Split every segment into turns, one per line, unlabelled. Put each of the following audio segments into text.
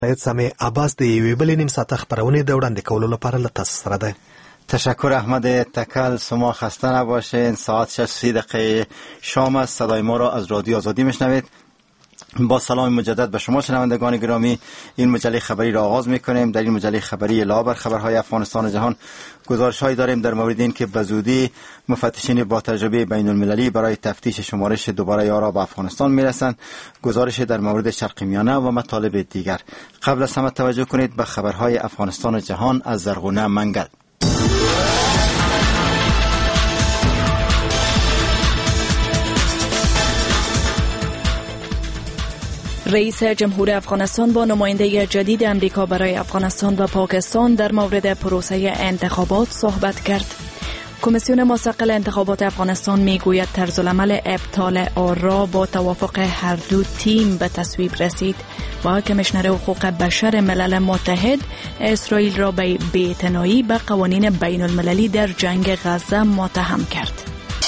سمې عباس د یوې بلې نیم ساعته خپرونې د وړاندې کولو لپاره له تاسو سره ده.
تشکر احمد تکل. شما خسته نباشین. ساعت 6:30 شام است. صدای ما را از رادیو آزادی میشنوید. با سلام مجدد به شما شنوندگان گرامی، این مجله خبری را آغاز میکنیم. در این مجله خبری علاوه بر خبرهای افغانستان و جهان گزارش‌هایی داریم در مورد این که به زودی مفتشین با تجربه بین المللی برای تفتیش شمارش دوباره آرا به افغانستان میرسند، گزارش در مورد شرق میانه و مطالب دیگر. قبل از همه توجه کنید به خبرهای افغانستان و جهان از زرغونه منگل.
رئیس جمهور افغانستان با نماینده جدید امریکا برای افغانستان و پاکستان در مورد پروسه انتخابات صحبت کرد. کمیسیون مستقل انتخابات افغانستان میگوید طرزالعمل ابطال آرا با توافق هر دو تیم به تصویب رسید و کمیشنر حقوق بشر ملل متحد اسرائیل را به بی‌اعتنایی به قوانین بین المللی در جنگ غزه متهم کرد.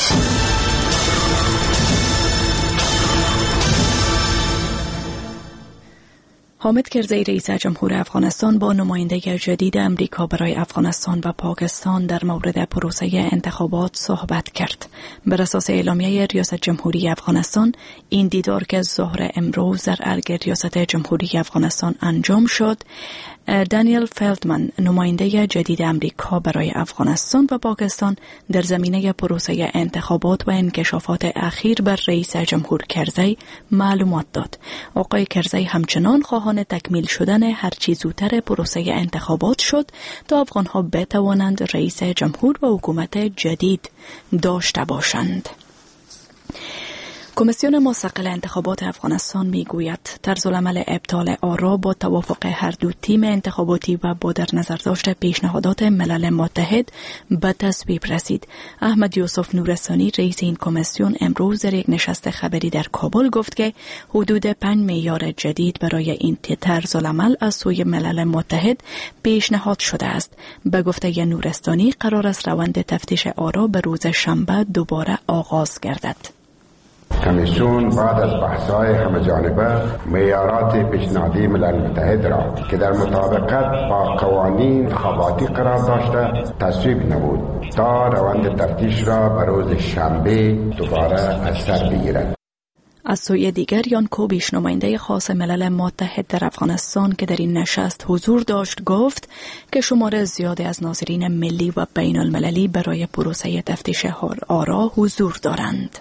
حامد کرزی رئیس جمهور افغانستان با نماینده جدید امریکا برای افغانستان و پاکستان در مورد پروسه انتخابات صحبت کرد. بر اساس اعلامیه ریاست جمهوری افغانستان، این دیدار که ظهر امروز در ارگ ریاست جمهوری افغانستان انجام شد، دانیل فلدمن نماینده جدید امریکا برای افغانستان و پاکستان در زمینه پروسه انتخابات و انکشافات اخیر بر رئیس جمهور کرزی معلومات داد. آقای کرزی همچنان خواهان تکمیل شدن هرچی زودتر پروسه انتخابات شد تا افغانها بتوانند رئیس جمهور و حکومت جدید داشته باشند. کمیسیون مستقل انتخابات افغانستان میگوید طرزالعمل ابطال آرا با توافق هر دو تیم انتخاباتی و با در نظر داشت پیشنهادات ملل متحد به تصویب رسید. احمد یوسف نورستانی رئیس این کمیسیون امروز در یک نشست خبری در کابل گفت که حدود 5 معیار جدید برای این طرزالعمل از سوی ملل متحد پیشنهاد شده است. به گفته نورستانی قرار است روند تفتیش آرا به روز شنبه دوباره آغاز گردد.
کمیسیون بعد از بحث‌های همه‌جانبه معیارات پیشنهادی ملل متحد را که در مطابقت با قوانین انتخاباتی قرار داشته تصویب نمود تا روند تفتیش را به روز شنبه دوباره از سر بگیرد.
از سوی دیگر یان کوبیش نماینده خاص ملل متحد در افغانستان که در این نشست حضور داشت گفت که شمار زیادی از ناظرین ملی و بین المللی برای پروسه تفتیش آرا حضور دارند.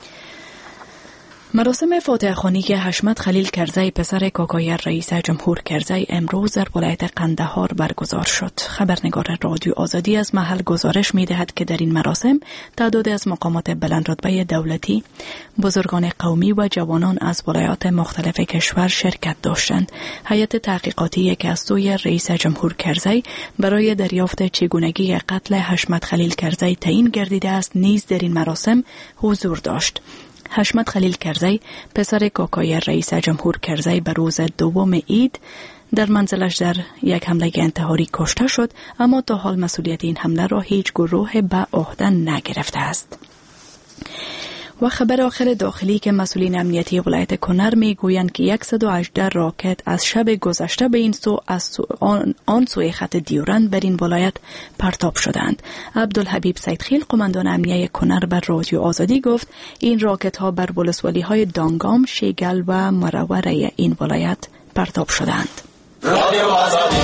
مراسم فاتحه خوانی که حشمت خلیل کرزی پسر کاکای رئیس جمهور کرزی امروز در ولایت قندهار برگزار شد. خبرنگار رادیو آزادی از محل گزارش می‌دهد که در این مراسم تعدادی از مقامات بلندرتبه دولتی، بزرگان قومی و جوانان از ولایات مختلف کشور شرکت داشتند. هیئت تحقیقاتی که از سوی رئیس جمهور کرزی برای دریافت چگونگی قتل حشمت خلیل کرزی تعیین گردیده است نیز در این مراسم حضور داشت. حشمت خلیل کرزی پسر کاکای رئیس جمهور کرزی به روز دوم عید در منزلش در یک حمله انتحاری کشته شد، اما تا حال مسئولیت این حمله را هیچ گروه به عهده نگرفته است. و خبر آخر داخلی که مسئولین امنیتی ولایت کنر میگویند که 118 راکت از شب گذشته به این سو از آن سوی خط دیورند بر این ولایت پرتاب شدند. عبدالحبیب سیدخیل قماندان امنیه کنر بر رادیو آزادی گفت این راکت ها بر ولسوالی های دانگام، شیگل و مروره این ولایت پرتاب شدند. رادیو آزادی.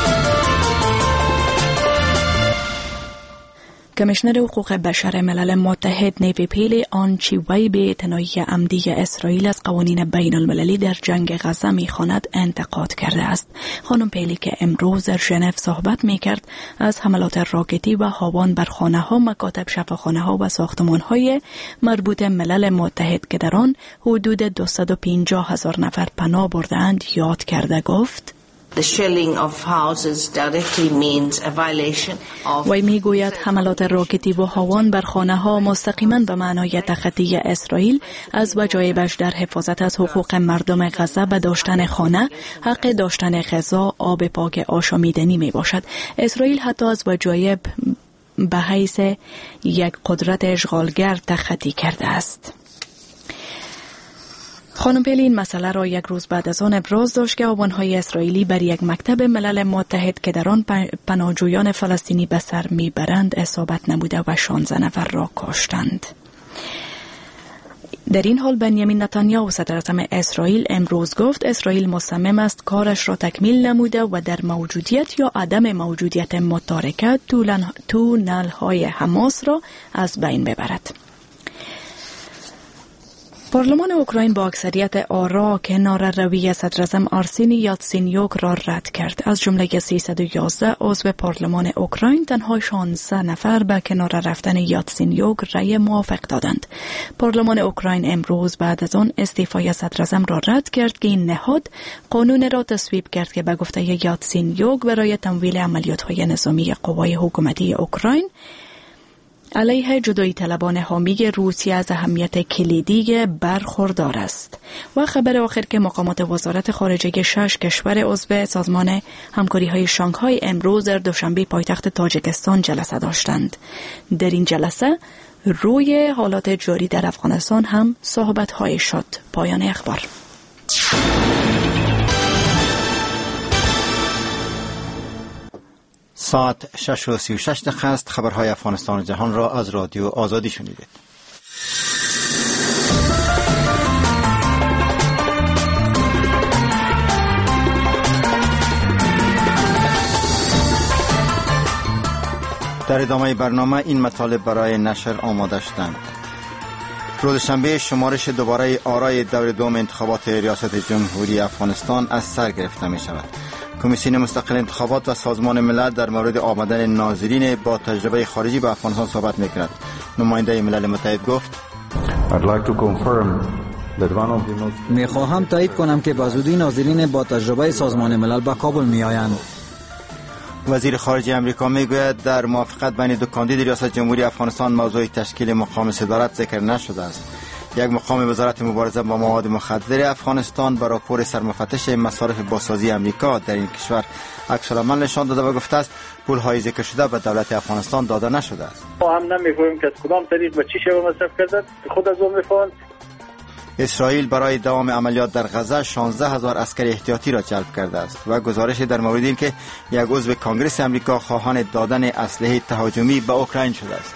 کمیشنر حقوق بشر ملل متحد نیوی پیلی آنچه وی به اعتنایی عمدی اسرائیل از قوانین بین المللی در جنگ غزه می‌خواند انتقاد کرده است. خانم پیلی که امروز در ژنو صحبت می‌کرد از حملات راکتی و هاوان بر خانه‌ها، مکاتب، شفاخانه‌ها و ساختمان‌های مربوط ملل متحد که در آن حدود 250,000 نفر پناه بردند یاد کرده گفت:
The shelling of houses directly means a violation of
وی میگوید حملات راکتی و هاوان بر خانه‌ها مستقیما به معنای تخطی اسرائیل از وجایبش در حفاظت از حقوق مردم غزه به داشتن خانه، حق داشتن غذا، آب پاک آشامیدنی می باشد. اسرائیل حتی از وجایب به حیث یک قدرت اشغالگر تخطی کرده است. خانم پیلی این مسئله را یک روز بعد از آن ابراز داشت که آبانهای اسرائیلی بر یک مکتب ملل متحد که در آن پناهجویان فلسطینی به سر میبرند اصابت نموده و 16 نفر را کشتند. در این حال بنیامین نتانیاهو صدر اعظم اسرائیل امروز گفت اسرائیل مصمم است کارش را تکمیل نموده و در موجودیت یا عدم موجودیت متارکه تونل‌های حماس را از بین ببرد. پارلمان اوکراین با اکثریت آرا کنار روی صدر اعظم آرسینی یاتسینیوک را رد کرد. از جمله 311 عضو پارلمان اوکراین تنها 16 نفر به کنار رفتن یاتسینیوک رأی موافق دادند. پارلمان اوکراین امروز بعد از آن استعفای صدر اعظم را رد کرد که این نهاد قانون را تصویب کرد که به گفته یاتسینیوک برای تمویل عملیات‌های نظامی قوای حکومتی اوکراین علیه جدایی طلبان حامی روسیه از اهمیت کلیدی برخوردار است. و خبر آخر که مقامات وزارت خارجه 6 کشور عضو سازمان همکاری های شانگهای امروز در دوشنبه پایتخت تاجیکستان جلسه داشتند. در این جلسه روی حالات جاری در افغانستان هم صحبت های شد. پایان اخبار.
ساعت 6:36 است. خبرهای افغانستان و جهان را از رادیو آزادی شنیدید. در ادامه برنامه این مطالب برای نشر آماده شدند. روز شنبه شمارش دوباره آرای دور دوم انتخابات ریاست جمهوری افغانستان از سر گرفته می شود. کمیسیون مستقل انتخابات و سازمان ملل در مورد آمدن ناظرین با تجربه خارجی به افغانستان صحبت می‌کند. نماینده ملل متحد گفت:
می‌خواهم تایید کنم که به زودی ناظرین با تجربه سازمان ملل به کابل می‌آیند.
وزیر خارجه امریکا میگوید در موافقت بین دو کاندید ریاست جمهوری افغانستان موضوع تشکیل مقام صدارت ذکر نشده است. یک مقام وزارت مبارزه با مواد مخدر افغانستان به راپور سرمفتش مصارف بازسازی امریکا در این کشور عکس‌العمل نشان داده و گفته است پول‌های ذکر شده به دولت افغانستان داده نشده است.
ما هم نمی‌فهمیم که از کدام طریق به چی شیوه مصرف کردند، خود از اون می‌فهمند.
اسرائیل برای دوام عملیات در غزه 16,000 عسکر احتیاطی را جلب کرده است و گزارش در مورد این که یک عضو کنگره امریکا خواهان دادن اسلحه تهاجمی به اوکراین شده است.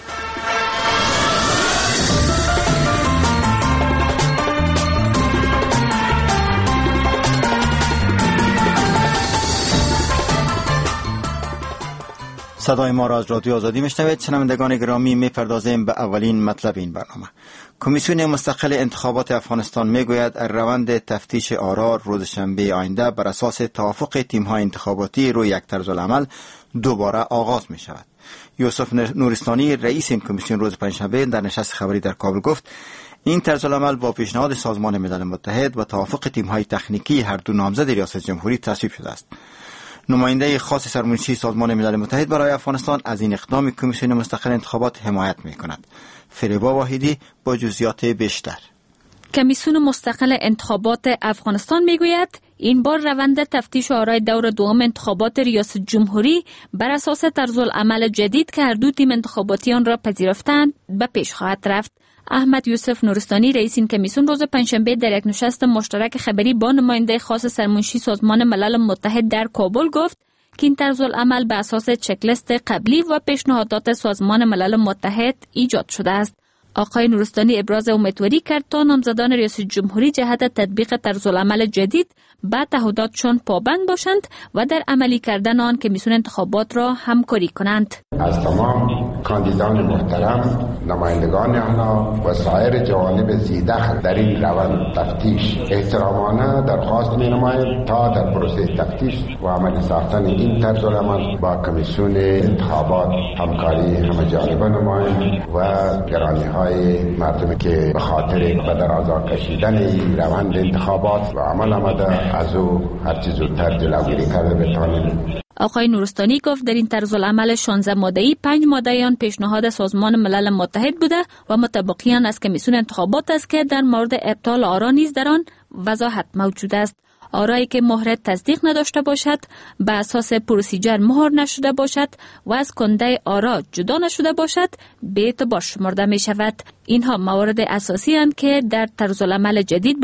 صدای ما را از رادیو آزادی میشنوید. شنوندگان گرامی، میپردازیم به اولین مطلب این برنامه. کمیسیون مستقل انتخابات افغانستان میگوید روند تفتیش آرا روز شنبه آینده بر اساس توافق تیم‌های انتخاباتی روی یک طرز العمل دوباره آغاز می شود. یوسف نورستانی رئیس این کمیسیون روز پنجشنبه در نشست خبری در کابل گفت این طرز العمل با پیشنهاد سازمان ملل متحد و توافق تیم‌های تکنیکی هر دو نامزد ریاست جمهوری تصویب شده است. نماینده خاص سرمنشی سازمان ملل متحد برای افغانستان از این اقدام کمیسیون مستقل انتخابات حمایت می‌کند. فریبا واحدی با جزئیات بیشتر.
کمیسیون مستقل انتخابات افغانستان میگوید این بار روند تفتیش آرای دور دوم انتخابات ریاست جمهوری بر اساس طرزالعمل جدید که هر دو تیم انتخاباتی آن را پذیرفتند به پیش خواهد رفت. احمد یوسف نورستانی رئیس این کمیسیون روز پنجشنبه در یک نشست مشترک خبری با نماینده خاص سرمنشی سازمان ملل متحد در کابل گفت که این طرزالعمل به اساس چکلیست قبلی و پیشنهادات سازمان ملل متحد ایجاد شده است. آقای نورستانی ابراز امیدواری کرد تا نامزدان ریاست جمهوری جهت تطبیق طرزالعمل جدید به تعهداتشان پابند باشند و در عملی کردن آن کمیسیون انتخابات را همکاری کنند.
از تمام کاندیدان محترم، نمایندگان آنها و سایر جوانب ذی‌دخل در این روند تفتیش احترامانه درخواست می‌نماییم تا در پروسه تفتیش و عملی ساختن این طرزالعمل با کمیسیون انتخابات همکاری همه‌جانبه نماییم و گرانی‌های مردمی که به خاطر به درازا کشیدن این روند انتخابات و عمل آمده از او هرچی زودتر جلوگیری کرده بتوانیم.
آقای نورستانی گفت در این طرزالعمل 16 ماده‌ای 5 ماده آن پیشنهاد سازمان ملل متحد بوده و مطابقی آن از کمیسیون انتخابات است که در مورد ابطال آرا نیز در آن وضاحت موجود است. آرایی که مهر تصدیق نداشته باشد، به اساس پروسیجر مهر نشده باشد و از کنده آرا جدا نشده باشد به اعتبار شمرده می شود. اینها موارد اساسی اند که در طرزالعمل جدید با آن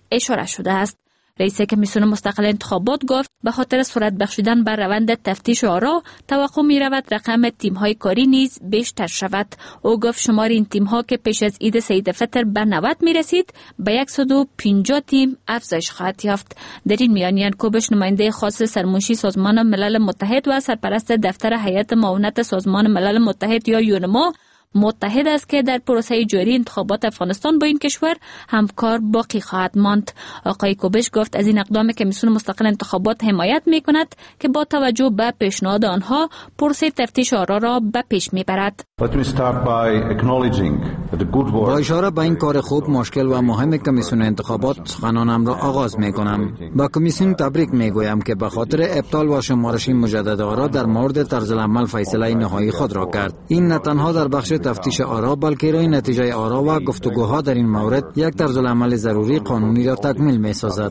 اشاره شده است. رئیس کمیسیون مستقل انتخابات گفت به خاطر سرعت بخشیدن بر روند تفتیش آرا توقع می رود رقم تیم های کاری نیز بیشتر شود. او گفت شمار این تیم ها که پیش از عید سید فطر به 90 می رسید به 150 تیم افزایش خواهد یافت. در این میان یانکوبش نماینده خاص سرمنشی سازمان ملل متحد و سرپرست دفتر هیئت معاونت سازمان ملل متحد یا یونما متحد است که در پروسه جاری انتخابات افغانستان با این کشور همکار باقی خواهد ماند. آقای کوبش گفت از این اقدام کمیسیون مستقل انتخابات حمایت می کند که با توجه به پیشنهاد آنها پروسه تفتیش آرا را به پیش می برد.
با اشاره به این کار خوب مشکل و مهم کمیسیون انتخابات سخنانم را آغاز می کنم. با کمیسیون تبریک می گویم که به خاطر ابطال و شمارش مجدد آرا در مورد طرز العمل فیصله نهایی خود را کرد. این نه تنها در بخش تفتیش آرا بلکه روی نتیجه آرا و گفتگوها در این مورد یک طرز العمل ضروری قانونی را تکمیل می سازد.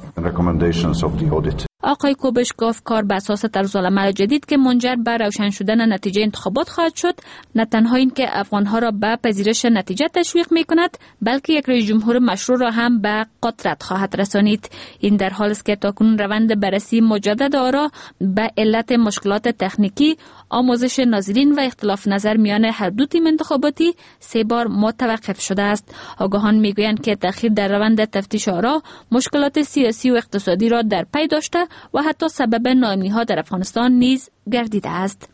آقای کوبش گفت کار به اساس طرز العمل جدید که منجر به روشن شدن نتیجه انتخابات خواهد شد، نه تنها این که افغانها را به پذیرش نتیجه تشویق می کند بلکه یک رئیس جمهور مشروع را هم به قدرت خواهد رسانید. این در حالی است که تاکنون روند بررسی مجدد آرا به علت مشکلات تکنیکی، آموزش ناظرین و اختلاف نظر میان هر دو تیم انتخاباتی 3 بار متوقف شده است. آگاهان میگویند که تأخیر در روند تفتیش آرا مشکلات سیاسی و اقتصادی را در پی داشته و حتی سبب ناامنی‌ها در افغانستان نیز گردیده است.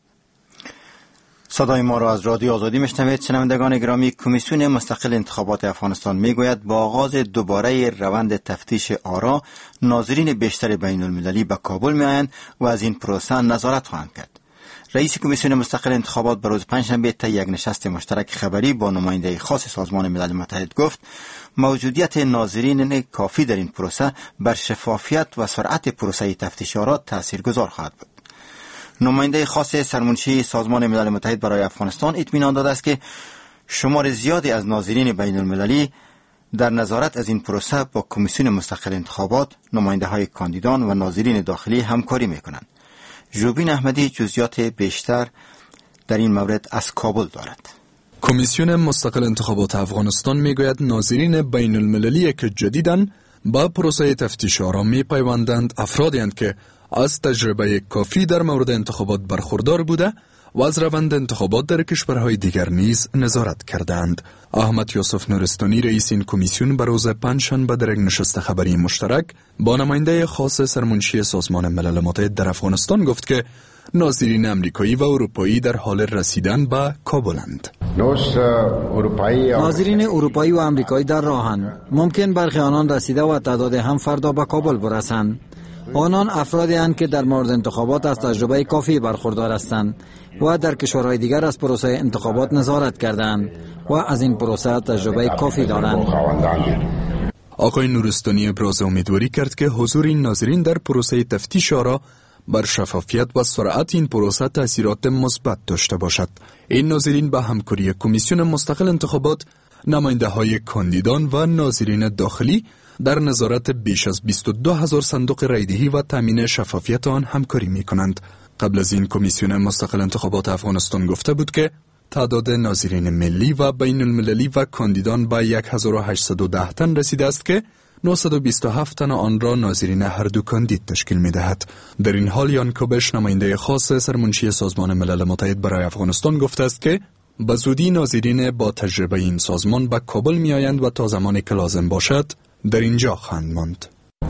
صدای ما را از رادیو آزادی میشنوید. شنوندگان گرامی، کمیسیون مستقل انتخابات افغانستان میگوید با آغاز دوباره روند تفتیش آرا ناظرین بیشتر بین المللی به کابل میآیند و از این پروسه نظارت خواهند کرد. رئیس کمیسیون مستقل انتخابات به روز پنجشنبه طی یک نشست مشترک خبری با نماینده خاص سازمان ملل متحد گفت موجودیت ناظرین کافی در این پروسه بر شفافیت و سرعت پروسه تفتیش آرا تاثیرگذار خواهد بود. نماینده خاص سرمنشی سازمان ملل متحد برای افغانستان اطمینان داده است که شمار زیادی از ناظرین بین المللی در نظارت از این پروسه با کمیسیون مستقل انتخابات، نماینده های کاندیدان و ناظرین داخلی همکاری میکنند. ژوبین احمدی جزئیات بیشتر در این مورد از کابل دارد.
کمیسیون مستقل انتخابات افغانستان میگوید ناظرین بین المللی که جدیداً با پروسه تفتیش آرا میپیوندند افرادی اند که از تجربه کافی در مورد انتخابات برخوردار بوده و از روند انتخابات در کشورهای دیگر نیز نظارت کردند. احمد یوسف نورستانی رئیس این کمیسیون به روز پنجشنبه در یک نشست خبری مشترک با نماینده خاص سرمنشی سازمان ملل متحد در افغانستان گفت که ناظرین امریکایی و اروپایی در حال رسیدن به کابلند.
ناظرین اروپایی و امریکایی در راهند. ممکن برخی آنان رسیده و تعداد هم فردا به کابل برسند. آنان افرادی هستند که در مورد انتخابات از تجربه کافی برخوردار هستند و در کشورهای دیگر از پروسه انتخابات نظارت کردند و از این پروسه تجربه کافی دارند.
آقای نورستانی ابراز امیدواری کرد که حضور این ناظرین در پروسه تفتیش آرا بر شفافیت و سرعت این پروسه تأثیرات مثبت داشته باشد. این ناظرین به همکاری کمیسیون مستقل انتخابات، نماینده های کاندیدان و ناظرین داخلی در نظارت بیش از 22,000 صندوق رایدهی و تامین شفافیت آن همکاری می کنند. قبل از این کمیسیون مستقل انتخابات افغانستان گفته بود که تعداد ناظرین ملی و بین المللی و کاندیدان به 1810 تن رسیده است که 927 تن آن را ناظرین هر دو کاندید تشکیل می دهد. در این حال یانکوبش نماینده خاص سرمنشی سازمان ملل متحد برای افغانستان گفته است که به زودی ناظرین با تجربه این سازمان به کابل می آیند و تا زمانی که لازم باشد در اینجا خواهند ماند.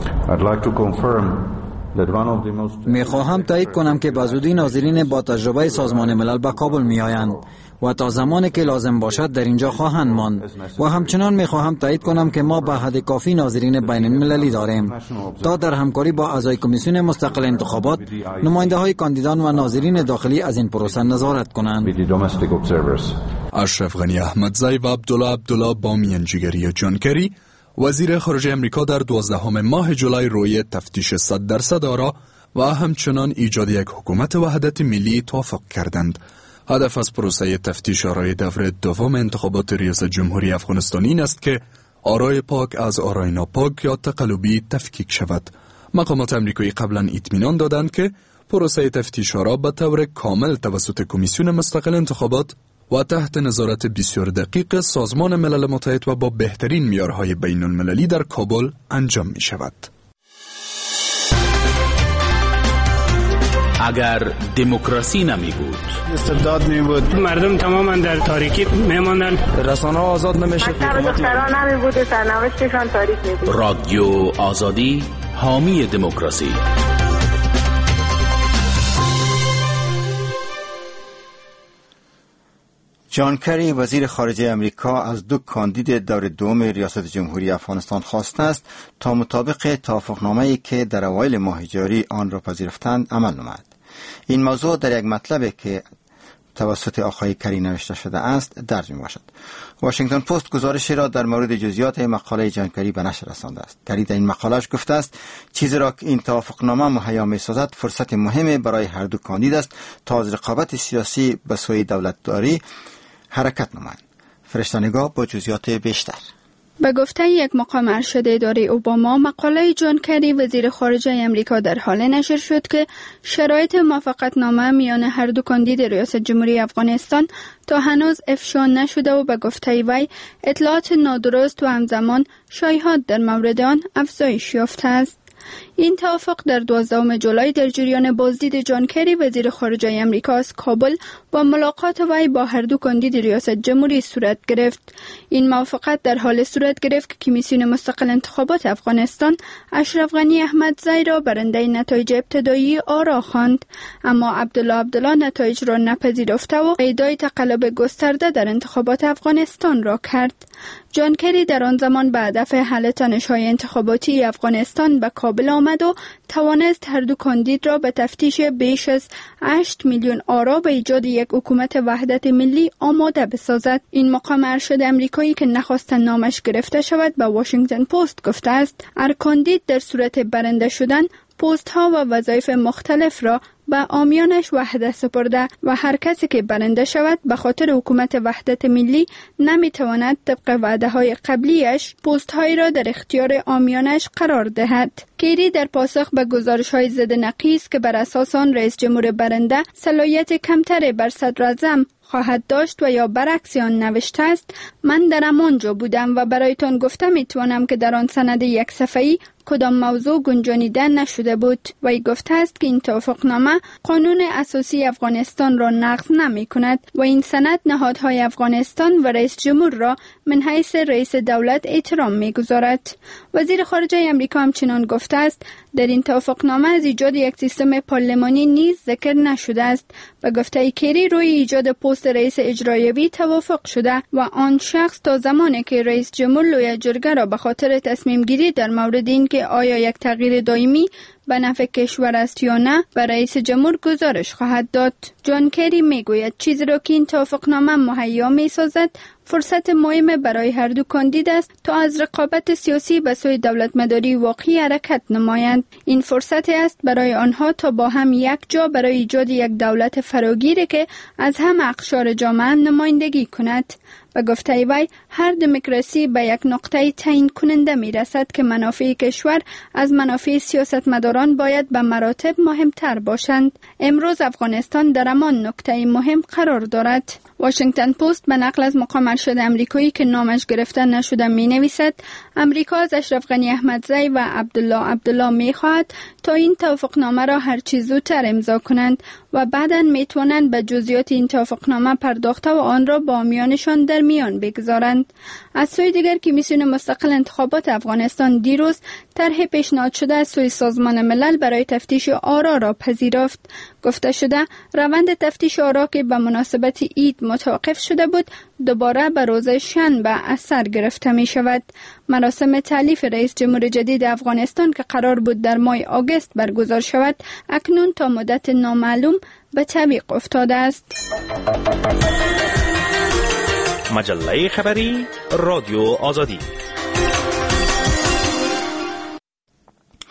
میخواهم تایید کنم که به زودی ناظرین با تجربه سازمان ملل به کابل می آیند و تا زمانی که لازم باشد در اینجا خواهند ماند و همچنان میخواهم تایید کنم که ما به حد کافی ناظرین بین المللی داریم تا در همکاری با اعضای کمیسیون مستقل انتخابات، نماینده های کاندیدان و ناظرین داخلی از این پروسه نظارت کنند.
اشرف غنی احمدزی و عبدالله با میانجیگری جان کری وزیر خارجه امریکا در 12 ماه جولای روی تفتیش 100% آرا و همچنان ایجاد یک حکومت وحدت ملی توافق کردند. هدف از پروسه تفتیش آرای دور دوم انتخابات ریاست جمهوری افغانستان این است که آرای پاک از آرای ناپاک یا تقلبی تفکیک شود. مقامات امریکایی قبلا اطمینان دادند که پروسه تفتیش آرا به طور کامل توسط کمیسیون مستقل انتخابات و تحت نظارت بسیار دقیق سازمان ملل متحد و با بهترین معیارهای بین المللی در کابل انجام می شود.
اگر دموکراسی نمی بود،
استبداد می بود، مردم تماما در تاریکی می ماندن،
رسانه آزاد نمیشه،
دختران نمی بود، سرنوشتشان تاریک می بود.
رادیو آزادی حامی دموکراسی.
جان کری وزیر خارجه امریکا از دو کاندید دور دوم ریاست جمهوری افغانستان خواسته است تا مطابق توافقنامه‌ای که در اوایل ماه جاری آن را پذیرفتند عمل نماید. این موضوع در یک مطلبی که توسط آقای کری نوشته شده است درج می باشد. واشنگتن پست گزارشی را در مورد جزئیات مقاله جان کری به نشر رسانده است. کری در این مقاله‌اش گفته است چیزی را که این توافقنامه مهیا می‌سازد فرصت مهمی برای هر دو کاندید است تا از رقابت سیاسی به سوی دولتداری حرکت نمایند. فرشته‌نگار با جزئیات بیشتر.
به گفته یک مقام ارشد اداره اوباما، مقاله جان کری وزیر خارجه امریکا در حال نشر شد که شرایط موافقتنامه میان هر دو کاندید ریاست جمهوری افغانستان تا هنوز افشا نشده و به گفته وی اطلاعات نادرست و همزمان شایعات در مورد آن افزایش یافته است. این توافق در 12 جولای در جریان بازدید جان کری وزیر خارجه امریکا از کابل با ملاقات وی با هر دو کاندید ریاست جمهوری صورت گرفت. این موافقت در حال صورت گرفت که کمیسیون مستقل انتخابات افغانستان اشرف غنی احمدزی را برنده نتایج ابتدایی آرا خواند، اما عبدالله نتایج را نپذیرفته و ادعای تقلب گسترده در انتخابات افغانستان را کرد. جان کری در آن زمان به هدف حل تنش‌های انتخاباتی افغانستان به کابل آمد و توانست هر دو کاندید را به تفتیش بیش از 8 میلیون آرا به ایجاد یک حکومت وحدت ملی آماده بسازد. این مقام ارشد امریکایی که نخواست نامش گرفته شود به واشنگتن پست گفته است هر کاندید در صورت برنده شدن پست ها و وظایف مختلف را به عامیانش وحده سپرده و هر کسی که برنده شود به خاطر حکومت وحدت ملی نمیتواند طبق وعده های قبلیش پست های را در اختیار عامیانش قرار دهد. کری در پاسخ به گزارش های ضد نقیض که بر اساس آن رئیس جمهور برنده صلاحیت کمتری بر صدراعظم خواهد داشت و یا برعکس آن نوشته است: من در همانجا بودم و برایتان گفته میتوانم که در آن سند یک صفحه‌ای کدام موضوع گنجانیده نشده بود. وی گفته است که این توافقنامه قانون اساسی افغانستان را نقض نمی کند و این سند نهادهای افغانستان و رئیس جمهور را من حیث رئیس دولت احترام می گذارد. وزیر خارجه امریکا همچنان گفته است در این توافقنامه از ایجاد یک سیستم پارلمانی نیز ذکر نشده است. به گفته کری روی ایجاد پست رئیس اجرایی توافق شده و آن شخص تا زمانی که رئیس جمهور لوی جرگه را به خاطر تصمیم گیری در مورد این که آیا یک تغییر دائمی به نفع کشور است یا نه به رئیس جمهور گزارش خواهد داد. جان کری میگوید چیزی را که این توافقنامه مهیا میسازد فرصت مهم برای هر دو کاندید است تا از رقابت سیاسی به سوی دولتمداری واقعی حرکت نمایند. این فرصت است برای آنها تا با هم یک جا برای ایجاد یک دولت فراگیری که از همه اقشار جامعه نمایندگی کند. و گفته وی هر دموکراسی به یک نقطه تعیین کننده می رسد که منافع کشور از منافع سیاستمداران باید به مراتب مهمتر باشند. امروز افغانستان در همان نقطه مهم قرار دارد. واشنگتن پست به نقل از مقام ارشد امریکایی که نامش گرفته نشده می نویسد امریکا از اشرف غنی احمدزی و عبدالله می خواهد تا این توافقنامه را هر چیز زودتر امضا کنند و بعداً می توانند به جزئیات این توافقنامه پرداخته و آن را با عامیانشان در میان بگذارند. از سوی دیگر کمیسیون مستقل انتخابات افغانستان دیروز طرح پیشنهاد شده از سوی سازمان ملل برای تفتیش آرا را پذیرفت. گفته شده روند تفتیش آرا که به مناسبت عید متوقف شده بود دوباره به روز شنبه از سر گرفته می شود. مراسم تألیف رئیس جمهور جدید افغانستان که قرار بود در ماه آگوست برگزار شود اکنون تا مدت نامعلوم به تعویق افتاده است.
مجله خبری رادیو آزادی.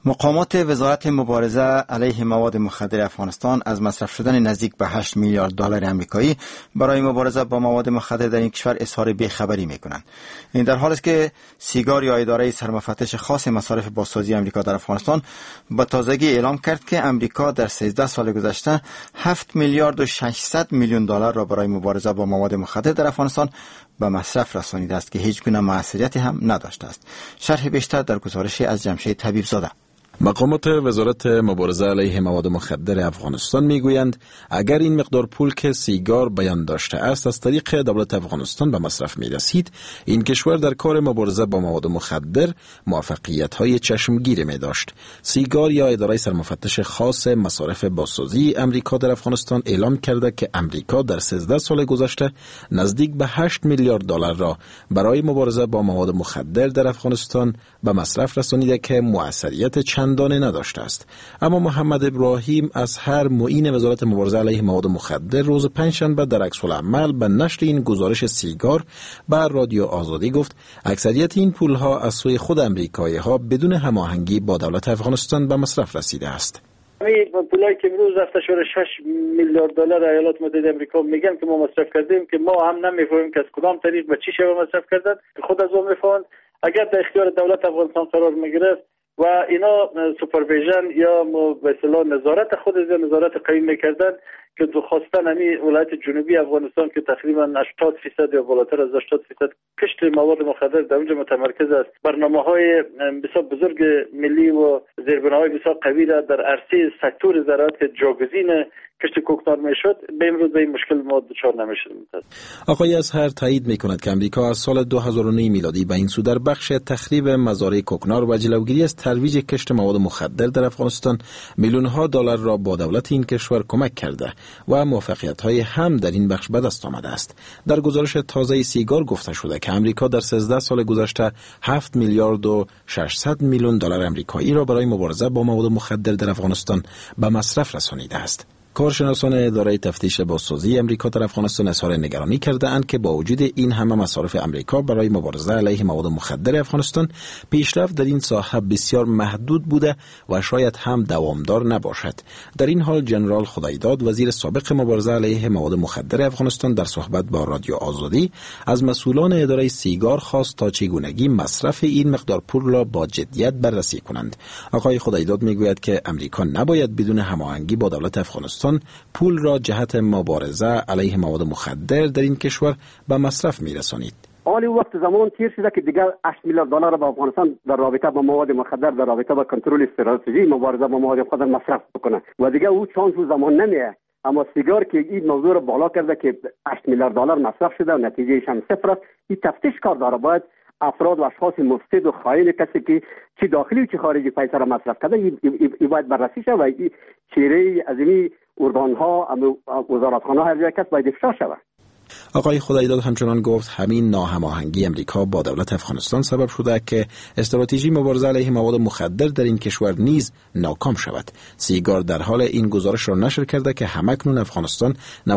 مقامات وزارت مبارزه علیه مواد مخدر افغانستان از مصرف شدن نزدیک به 8 میلیارد دلار آمریکایی برای مبارزه با مواد مخدر در این کشور اظهار بیخبری میکنند. این در حالی است که سیگار یا اداره سرمفتش خاص مصارف بازسازی آمریکا در افغانستان با تازگی اعلام کرد که آمریکا در 13 سال گذشته 7 میلیارد و 600 میلیون دلار را برای مبارزه با مواد مخدر در افغانستان به مصرف رسانیده است که هیچ گونه موثریتی هم نداشته است. شرح بیشتر در گزارشی از جمشید طبیبزاده.
مقامات وزارت مبارزه علیه مواد مخدر افغانستان میگویند اگر این مقدار پول که سیگار بیان داشته است از طریق دولت افغانستان به مصرف می رسید، این کشور در کار مبارزه با مواد مخدر موفقیت‌های چشمگیری می داشت. سیگار یا اداره سرمفتش خاص مصارف بازسازی امریکا در افغانستان اعلام کرده که امریکا در 13 سال گذشته نزدیک به 8 میلیارد دلار را برای مبارزه با مواد مخدر در افغانستان به مصرف رسانیده که موثریت چندانه نداشته است. اما محمد ابراهیم اصهر معین وزارت مبارزه علیه مواد مخدر روز پنجشنبه در عکس‌العمل به نشر این گزارش سیگار بر رادیو آزادی گفت اکثریت این پولها از سوی خود آمریکایی‌ها بدون هماهنگی با دولت افغانستان به مصرف رسیده است.
پولایی که امروز 7.6 میلیارد دلار ایالات متحده آمریکا میگن که ما مصرف کردیم که ما هم نمیفهمیم که از کدام طریق به چی شبه مصرف کردن که خود از اون میفهمند. اگر در اختیار دولت افغانستان قرار میگرفت و اینا سوپرویژن یا به اصطلاح نظارت خود از نظارت قوی میکردن که خواستن همین ولایت جنوبی افغانستان که تقریبا 80% یا بالاتر از 80% کشت مواد مخدر در اونجا متمرکز است، برنامه‌های بسیار بزرگ ملی و زیربناهای بسیار قوی را در عرصه سکتور زراعت جاگزین کشت کوکنار میشد، به امروز به این مشکل ما دچار نمیشدیم.
آقای اصهر تایید میکند که امریکا از سال 2009 میلادی به این سو در بخش تخریب مزارع کوکنار و جلوگیری از ترویج کشت مواد مخدر در افغانستان میلیون‌ها دلار را با دولت این کشور کمک کرده و موفقیت‌های هم در این بخش به دست آمده است. در گزارش تازه سیگار گفته شده که امریکا در 13 سال گذشته 7 میلیارد و 600 میلیون دلار آمریکایی را برای مبارزه با مواد مخدر در افغانستان به مصرف رسانیده است. کارشناسان اداره تفتیش بازسازی امریکا در افغانستان اظهار نگرانی کرده اند که با وجود این همه مصارف امریکا برای مبارزه علیه مواد مخدر افغانستان، پیشرفت در این ساحه بسیار محدود بوده و شاید هم دوامدار نباشد. در این حال جنرال خدایداد وزیر سابق مبارزه علیه مواد مخدر افغانستان در صحبت با رادیو آزادی از مسئولان اداره سیگار خواست تا چگونگی مصرف این مقدار پول را با جدیت بررسی کنند. آقای خدایداد میگوید که امریکا نباید بدون هماهنگی با دولت افغانستان پول را جهت مبارزه علیه مواد مخدر در این کشور به مصرف میرسانید.
حالی وقت زمان تیر شده که دیگر 8 میلیارد دلار را به افغانستان در رابطه با مواد مخدر، در رابطه با کنترل استراتژی مبارزه با مواد مخدر مصرف بکنه و دیگر او چانس و زمان نمیه. اما سیگار که این موضوع را بالا کرده که 8 میلیارد دلار مصرف شده و نتیجهش هم صفر است، این تفتیش کار داره. باید افراد و اشخاص مفسد و خائن کسی که چی داخلی و چی خارجی پیسه را مصرف کرده این باید بررسی شود و این چهره از این ارگان‌ها وزارتخانه هر جای کس باید افشا شود.
آقای خدایداد همچنان گفت همین ناهماهنگی امریکا با دولت افغانستان سبب شده که استراتژی مبارزه علیه مواد مخدر در این کشور نیز ناکام شود. سیگار در حال این گزارش را نشر کرده که همکنون افغانستان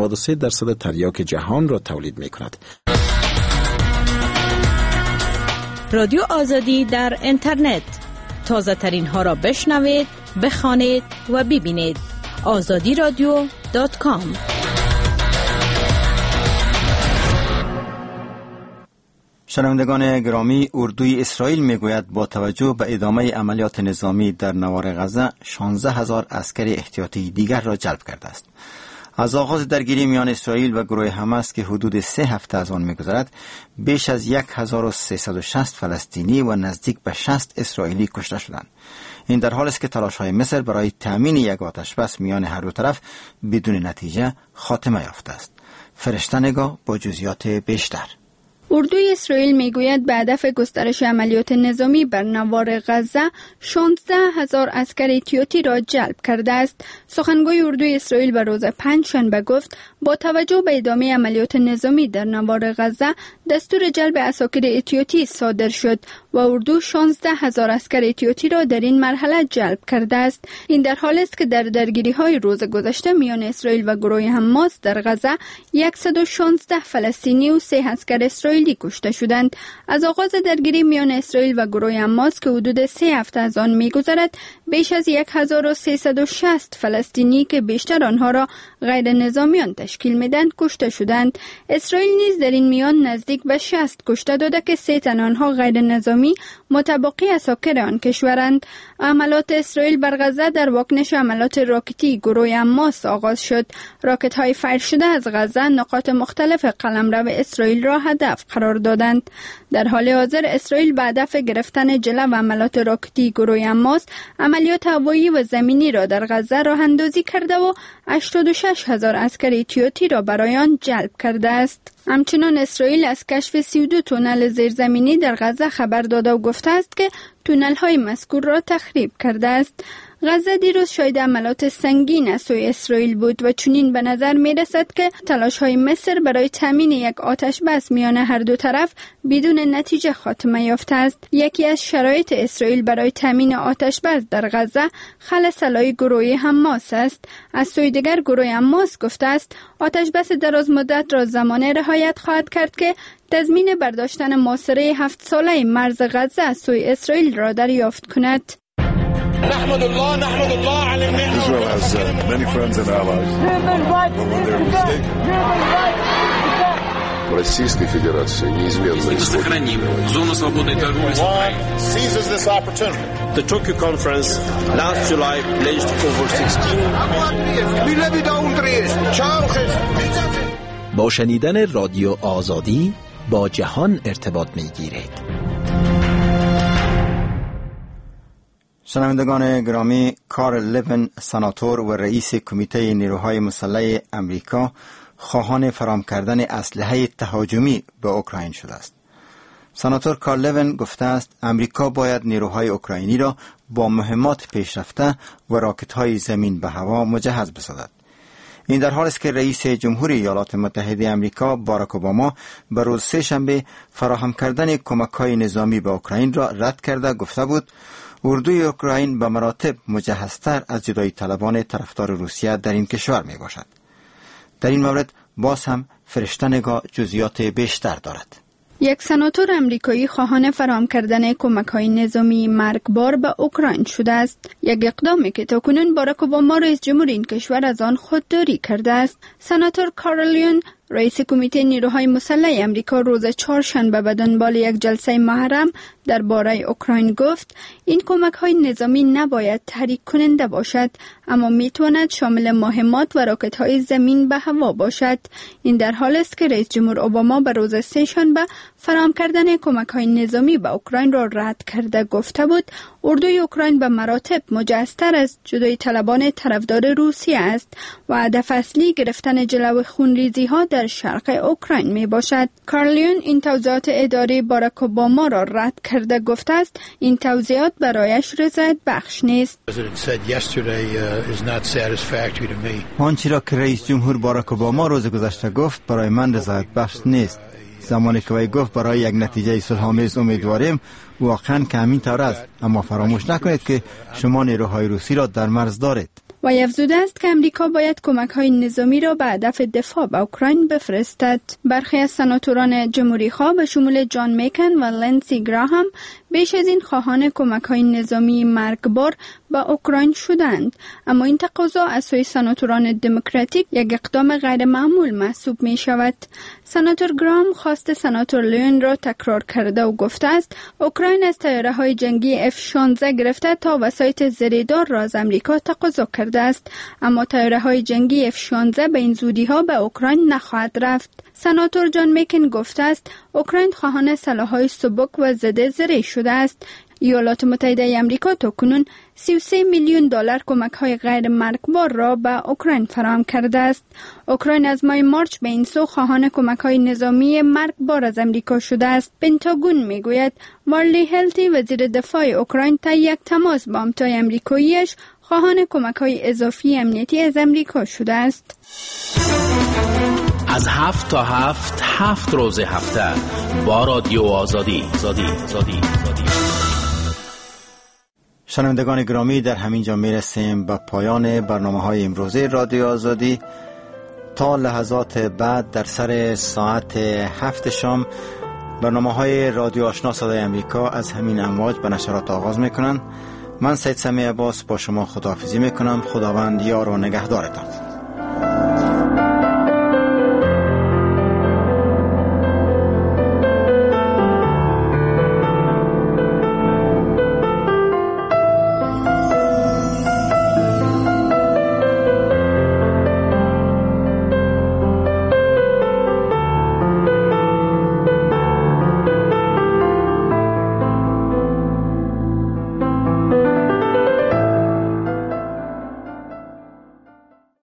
93% تریاک جهان را تولید می‌کند.
رادیو آزادی در اینترنت، تازه ترین ها را بشنوید، بخوانید و ببینید. azadiradio.com.
شنوندگان گرامی، اردوی اسرائیل میگوید با توجه به ادامه عملیات نظامی در نوار غزه 16,000 عسکر احتیاطی دیگر را جلب کرده است. از آغاز درگیری میان اسرائیل و گروه حماس که حدود 3 هفته از آن می‌گذرد، بیش از 1360 فلسطینی و نزدیک به 60 اسرائیلی کشته شدند. این در حالی است که تلاش‌های مصر برای تأمین یک آتش‌بس میان هر دو طرف بدون نتیجه خاتمه یافته است. فرشته نگاه با جزئیات بیشتر.
اردوی اسرائیل میگوید به هدف گسترش عملیات نظامی بر نوار غزه 16,000 عسکر احتیاطی را جلب کرده است. سخنگوی اردوی اسرائیل به روز پنجشنبه گفت با توجه به ادامه عملیات نظامی در نوار غزه دستور جلب عساکر احتیاطی صادر شد و اردو 16,000 عسکر احتیاطی را در این مرحله جلب کرده است. این در حالی است که در درگیری‌های روز گذشته میان اسرائیل و گروه حماس در غزه 116 فلسطینی و 3 عسکر اسرائیلی اسرائیلی کشته شدند. از آغاز درگیری میان اسرائیل و گروه حماس که حدود 3 هفته از آن می‌گذرد، بیش از 1360 فلسطینی که بیشتر آنها را غیر نظامیان تشکیل می‌دهند کشته شدند. اسرائیل نیز در این میان نزدیک به 60 کشته داده که 3 تن آنها غیر نظامی متبقی اساکر آن کشورند. عملات اسرائیل بر غزه در واکنش عملات راکتی گروه حماس آغاز شد. راکت‌های فایر شده از غزه نقاط مختلف قلمرو اسرائیل را هدف قرار دادند. در حال حاضر اسرائیل به هدف گرفتن جلو عملات راکتی گروه حماس عملیات هوایی و زمینی را در غزه راه اندازی کرده و 86,000 عسکر اتیوپی را برای آن جلب کرده است. همچنان اسرائیل از کشف 32 تونل زیرزمینی در غزه خبر داده و گفته است که تونل‌های مذکور را تخریب کرده است. غزه دیروز شاهد عملات سنگین از سوی اسرائیل بود و چنین به نظر می رسد که تلاش‌های مصر برای تامین یک آتش بس میان هر دو طرف بدون نتیجه خاتمه یافته است. یکی از شرایط اسرائیل برای تامین آتش بس در غزه خلع سلاح گروه حماس است. از سوی دیگر گروه حماس گفته است آتش بس دراز مدت را زمانه رعایت خواهد کرد که تضمین برداشتن محاصره 7 ساله مرز غزه از سوی اسرائیل را دریافت کند.
نحمد الله على النعمة. Israel has many friends and allies. When they're mistaken.
Российской Федерации неизменно
сохраним зону свободной торговли с Украиной.
Seizes this opportunity.
The Tokyo conference last July pledged over
16 با شنیدن رادیو آزادی با جهان ارتباط می‌گیرید.
شنوندگان گرامی، کارل لوین سناتور و رئیس کمیته نیروهای مسلح امریکا خواهان فراهم کردن اسلحه تهاجمی به اوکراین شده است. سناتور کارل لوین گفته است امریکا باید نیروهای اوکراینی را با مهمات پیشرفته و راکت‌های زمین به هوا مجهز بسازد. این در حالی است که رئیس جمهوری ایالات متحده امریکا باراک اوباما به روز سه‌شنبه فراهم کردن کمک‌های نظامی به اوکراین را رد کرده گفته بود اردوی اوکراین به مراتب مجهزتر از جدایی طلبان طرفدار روسیه در این کشور می باشد. در این مورد باز هم فرشته نگاه جزئیات بیشتر دارد.
یک سناتور امریکایی خواهان فراهم کردن کمک‌های نظامی مرگبار به اوکراین شده است. یک اقدامی که تاکنون باراک اوباما رئیس جمهور این کشور از آن خودداری کرده است. سناتور کارل لیون رئیس کمیته نیروهای مسلح امریکا روز چهارشنبه به دنبال یک جلسه محرم درباره اوکراین گفت این کمک‌های نظامی نباید تحریک کننده باشد، اما میتواند شامل مهمات و راکت‌های زمین به هوا باشد. این در حالی است که رئیس جمهور اوباما به روز سه‌شنبه فراهم کردن کمک‌های نظامی به اوکراین را رد کرده گفته بود اردوی اوکراین به مراتب مجهزتر از جدایی طلبان طرفدار روسیه است و هدف اصلی گرفتن جلو خونریزی‌ها در شرق اوکراین می باشد. کارلیون این توضیحات اداره باراک اوباما را رد کرده گفته است این توضیحات برایش رضایت بخش نیست.
آنچه را که رئیس جمهور باراک اوباما روز گذشته گفت برای من رضایت بخش نیست. زمانی که وی گفت برای یک نتیجه صلح‌آمیز امیدواریم واقعا که همین طور است، اما فراموش نکنید که شما نیروهای روسی را در مرز دارید.
و افزوده است که امریکا باید کمک‌های نظامی را به هدف دفاع به اوکراین بفرستد. برخی از سناتوران جمهوری‌خواه به شمول جان میکن و لنسی گراهام بیش از این خواهان کمک‌های نظامی مرگبار به اوکراین شدند، اما این تقاضا از سوی سناتوران دموکراتیک یک اقدام غیر معمول محسوب می شود. سناتور گرام خواست سناتور لیون را تکرار کرده و گفته است اوکراین از طیاره‌های جنگی F-16 گرفته تا وسایط زریدار را از امریکا تقاضا کرده است، اما طیاره‌های جنگی F-16 به این زودی‌ها به اوکراین نخواهد رفت. سناتور جان میکن گفته است اوکراین خواهان سلاح‌های سبک و ضد زره شده است. ایالات متحده آمریکا تاکنون 33 میلیون دلار کمک‌های غیر مرگبار را به اوکراین فراهم کرده است. اوکراین از ماه مارچ به این سو خواهان کمک‌های نظامی مرگبار از آمریکا شده است. پنتاگون میگوید مارلی هلتی وزیر دفاع اوکراین تا یک تماس با همتای آمریکایی‌اش خواهان کمک‌های اضافی امنیتی از آمریکا شده است.
از 7 تا 7 روز هفته با رادیو آزادی.
شنوندگان گرامی، در همین جا میرسیم به پایان برنامه‌های امروزه رادیو آزادی. تا لحظات بعد در سر ساعت 7 شام برنامه‌های رادیو آشنا صدای امریکا از همین امواج به نشرات آغاز می‌کنند. من سید سمیع عباس با شما خداحافظی می‌کنم. خداوند یار و نگهدارتان.